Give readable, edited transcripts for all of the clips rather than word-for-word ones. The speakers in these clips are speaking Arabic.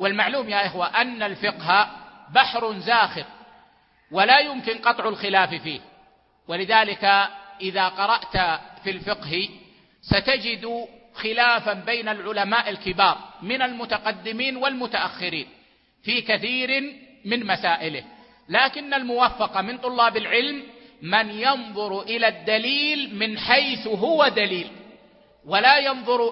والمعلوم يا إخوة أن الفقه بحر زاخر ولا يمكن قطع الخلاف فيه، ولذلك إذا قرأت في الفقه ستجد خلافا بين العلماء الكبار من المتقدمين والمتأخرين في كثير من مسائله، لكن الموفق من طلاب العلم من ينظر إلى الدليل من حيث هو دليل ولا ينظر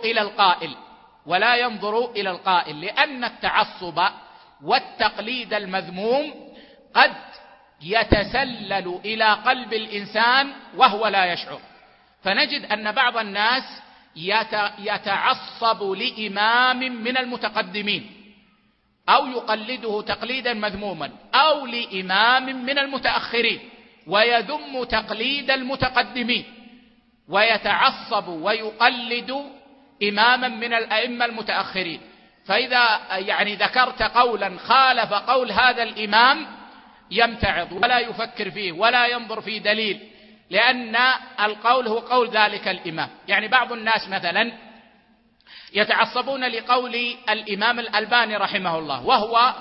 إلى القائل، لأن التعصب والتقليد المذموم قد يتسلل إلى قلب الإنسان وهو لا يشعر، فنجد أن بعض الناس يتعصب لإمام من المتقدمين أو يقلده تقليدا مذموما، أو لإمام من المتأخرين ويذم تقليد المتقدمين، ويتعصب ويقلد إماما من الأئمة المتأخرين. فإذا ذكرت قولا خالف قول هذا الإمام يمتعض ولا يفكر فيه ولا ينظر في دليل، لأن القول هو قول ذلك الإمام. بعض الناس مثلا يتعصبون لقول الإمام الألباني رحمه الله، وهو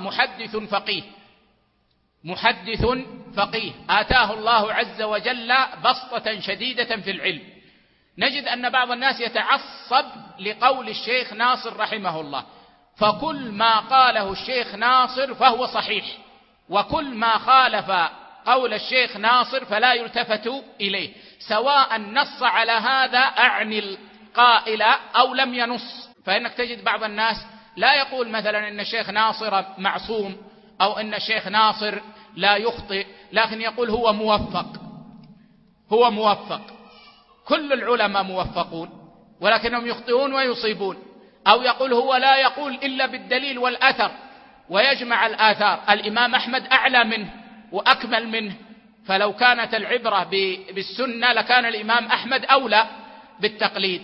محدث فقيه آتاه الله عز وجل بسطة شديدة في العلم. نجد أن بعض الناس يتعصب لقول الشيخ ناصر رحمه الله، فكل ما قاله الشيخ ناصر فهو صحيح، وكل ما خالف قول الشيخ ناصر فلا يلتفت إليه، سواء نص على هذا أعني القائل أو لم ينص. فإنك تجد بعض الناس لا يقول مثلا إن الشيخ ناصر معصوم أو إن الشيخ ناصر لا يخطئ، لكن يقول هو موفق. كل العلماء موفقون ولكنهم يخطئون ويصيبون. أو يقول هو لا يقول إلا بالدليل والأثر ويجمع الآثار. الإمام أحمد أعلى منه وأكمل منه، فلو كانت العبرة بالسنة لكان الإمام أحمد أولى بالتقليد.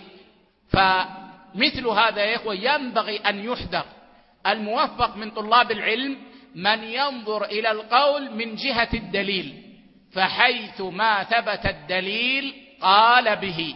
فمثل هذا يا إخوة ينبغي أن يحذر. الموفق من طلاب العلم من ينظر إلى القول من جهة الدليل، فحيث ما ثبت الدليل قال به،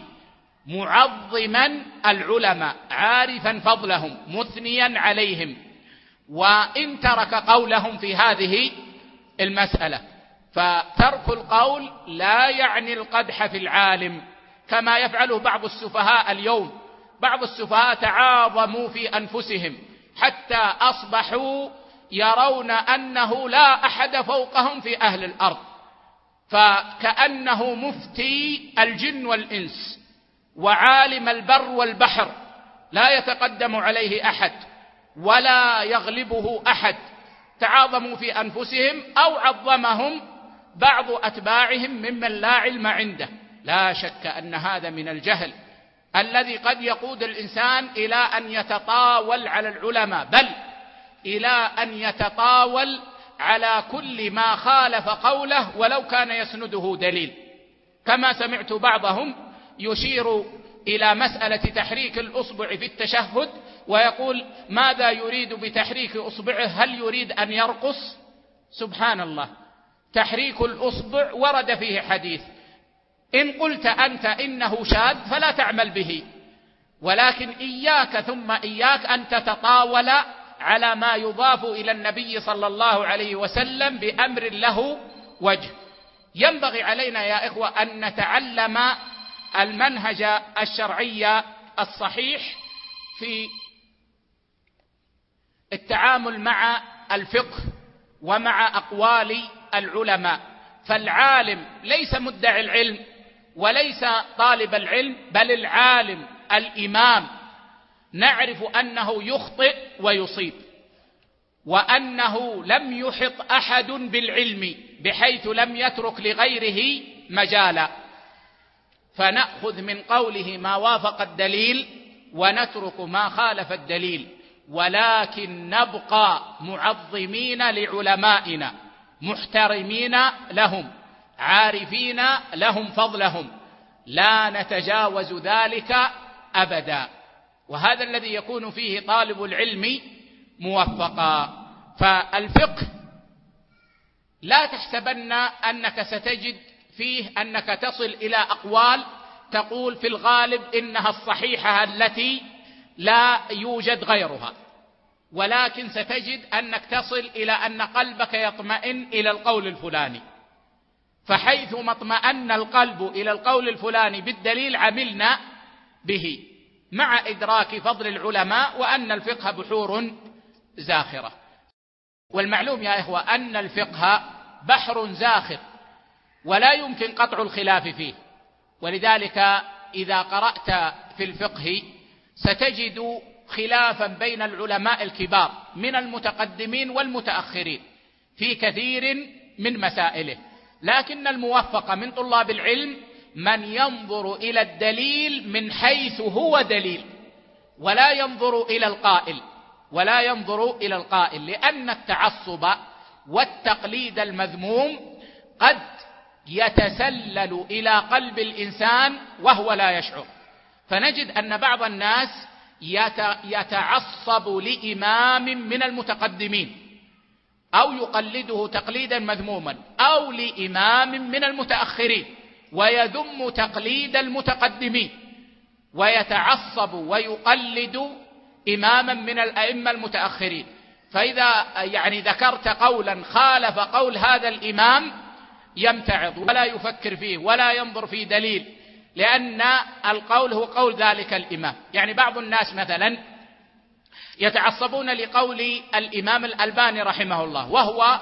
معظما العلماء عارفا فضلهم مثنيا عليهم، وإن ترك قولهم في هذه المسألة. فترك القول لا يعني القدح في العالم كما يفعله بعض السفهاء اليوم. بعض السفهاء تعاظموا في أنفسهم حتى أصبحوا يرون أنه لا أحد فوقهم في أهل الأرض، فكأنه مفتي الجن والإنس وعالم البر والبحر، لا يتقدم عليه أحد ولا يغلبه أحد. تعاظموا في أنفسهم أو عظمهم بعض أتباعهم ممن لا علم عنده. لا شك أن هذا من الجهل الذي قد يقود الإنسان إلى أن يتطاول على العلماء، بل إلى أن يتطاول على كل ما خالف قوله ولو كان يسنده دليل. كما سمعت بعضهم يشير إلى مسألة تحريك الأصبع في التشهد ويقول ماذا يريد بتحريك أصبعه؟ هل يريد أن يرقص؟ سبحان الله، تحريك الأصبع ورد فيه حديث، إن قلت أنت إنه شاذ فلا تعمل به، ولكن إياك ثم إياك أن تتطاول على ما يضاف إلى النبي صلى الله عليه وسلم بأمر له وجه. ينبغي علينا يا إخوة أن نتعلم المنهج الشرعي الصحيح في التعامل مع الفقه ومع أقوال العلماء. فالعالم ليس مدعي العلم وليس طالب العلم، بل العالم الإمام نعرف أنه يخطئ ويصيب، وأنه لم يحط أحد بالعلم بحيث لم يترك لغيره مجالا، فنأخذ من قوله ما وافق الدليل ونترك ما خالف الدليل، ولكن نبقى معظمين لعلمائنا محترمين لهم عارفين لهم فضلهم، لا نتجاوز ذلك أبدا. وهذا الذي يكون فيه طالب العلم موفقا. فالفقه لا تحسبن أنك ستجد فيه أنك تصل إلى أقوال تقول في الغالب إنها الصحيحة التي لا يوجد غيرها. ولكن ستجد أنك تصل إلى أن قلبك يطمئن إلى القول الفلاني، فحيث ما اطمأن القلب إلى القول الفلاني بالدليل عملنا به، مع إدراك فضل العلماء وأن الفقه بحور زاخرة. والمعلوم يا إخوة أن الفقه بحر زاخر ولا يمكن قطع الخلاف فيه، ولذلك إذا قرأت في الفقه ستجد خلافا بين العلماء الكبار من المتقدمين والمتأخرين في كثير من مسائله، لكن الموفق من طلاب العلم من ينظر إلى الدليل من حيث هو دليل، ولا ينظر إلى القائل، لأن التعصب والتقليد المذموم قد يتسلل إلى قلب الإنسان وهو لا يشعر، فنجد أن بعض الناس يتعصب لإمام من المتقدمين أو يقلده تقليدا مذموما، أو لإمام من المتأخرين ويذم تقليد المتقدمين، ويتعصب ويقلد إماما من الأئمة المتأخرين. فإذا ذكرت قولا خالف قول هذا الإمام يمتعض ولا يفكر فيه ولا ينظر في دليل، لأن القول هو قول ذلك الإمام. بعض الناس مثلا يتعصبون لقول الإمام الألباني رحمه الله، وهو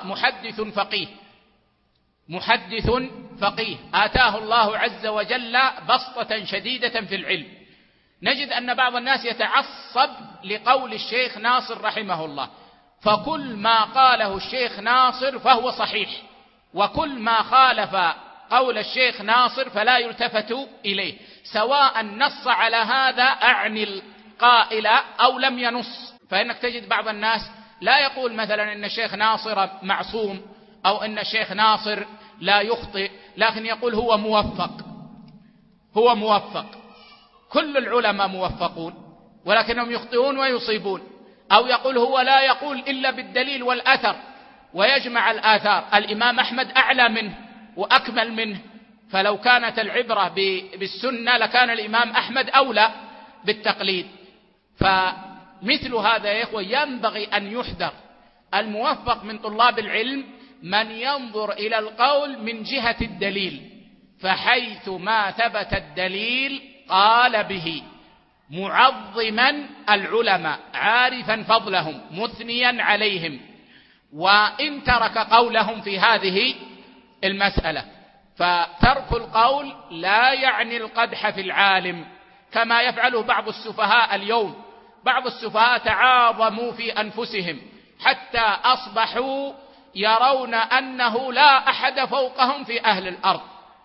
محدث فقيه آتاه الله عز وجل بسطة شديدة في العلم. نجد أن بعض الناس يتعصب لقول الشيخ ناصر رحمه الله، فكل ما قاله الشيخ ناصر فهو صحيح، وكل ما خالف قول الشيخ ناصر فلا يلتفت إليه، سواء نص على هذا أعني القائل أو لم ينص. فإنك تجد بعض الناس لا يقول مثلا إن الشيخ ناصر معصوم أو إن الشيخ ناصر لا يخطئ، لكن يقول هو موفق. كل العلماء موفقون ولكنهم يخطئون ويصيبون. أو يقول هو لا يقول إلا بالدليل والأثر ويجمع الآثار. الإمام أحمد أعلى منه وأكمل منه، فلو كانت العبرة بالسنة لكان الإمام أحمد أولى بالتقليد. فمثل هذا يا إخوة ينبغي أن يحذر. الموفق من طلاب العلم من ينظر إلى القول من جهة الدليل، فحيث ما ثبت الدليل قال به، معظما العلماء، عارفا فضلهم، مثنيا عليهم، وإن ترك قولهم في هذه المسألة. فترك القول لا يعني القدح في العالم كما يفعله بعض السفهاء اليوم. بعض السفهاء تعاظموا في أنفسهم حتى أصبحوا يرون أنه لا أحد فوقهم في أهل الأرض،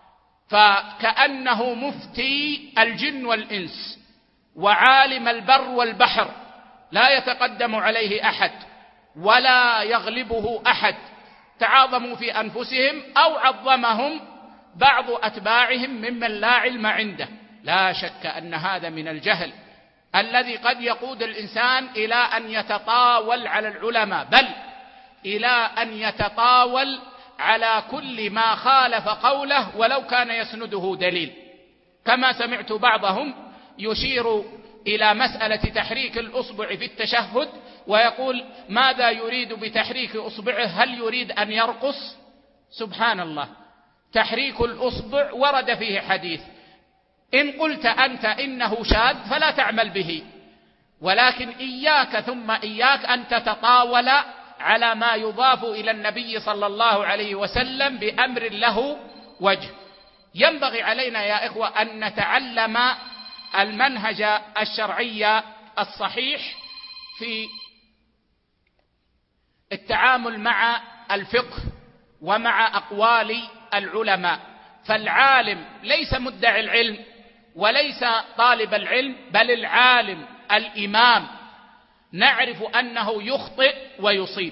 فكأنه مفتي الجن والإنس وعالم البر والبحر، لا يتقدم عليه أحد ولا يغلبه أحد. تعاظموا في أنفسهم أو عظمهم بعض أتباعهم ممن لا علم عنده. لا شك أن هذا من الجهل الذي قد يقود الإنسان إلى أن يتطاول على العلماء، بل إلى أن يتطاول على كل ما خالف قوله ولو كان يسنده دليل. كما سمعت بعضهم يشير إلى مسألة تحريك الأصبع في التشهد ويقول ماذا يريد بتحريك أصبعه؟ هل يريد أن يرقص؟ سبحان الله، تحريك الأصبع ورد فيه حديث، إن قلت أنت إنه شاذ فلا تعمل به، ولكن إياك ثم إياك أن تتطاول على ما يضاف إلى النبي صلى الله عليه وسلم بأمر له وجه. ينبغي علينا يا إخوة أن نتعلم المنهج الشرعي الصحيح في التعامل مع الفقه ومع أقوال العلماء. فالعالم ليس مدعي العلم وليس طالب العلم، بل العالم الإمام نعرف أنه يخطئ ويصيب،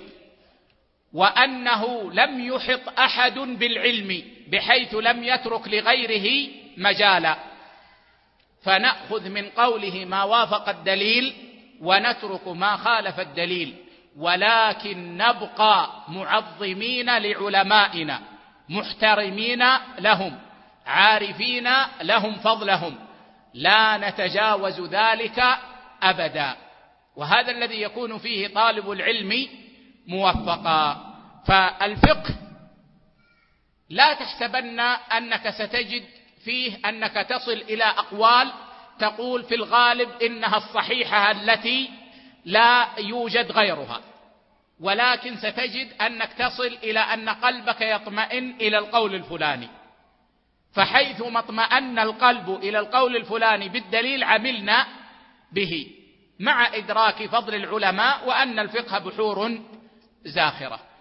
وأنه لم يحط أحد بالعلم بحيث لم يترك لغيره مجالا، فنأخذ من قوله ما وافق الدليل ونترك ما خالف الدليل، ولكن نبقى معظمين لعلمائنا، محترمين لهم، عارفين لهم فضلهم، لا نتجاوز ذلك أبدا. وهذا الذي يكون فيه طالب العلم موفقا. فالفقه لا تحسبن أنك ستجد فيه أنك تصل إلى أقوال تقول في الغالب إنها الصحيحة التي لا يوجد غيرها، ولكن ستجد أنك تصل إلى أن قلبك يطمئن إلى القول الفلاني، فحيثما اطمأن القلب إلى القول الفلاني بالدليل عملنا به، مع إدراك فضل العلماء وأن الفقه بحور زاخرة.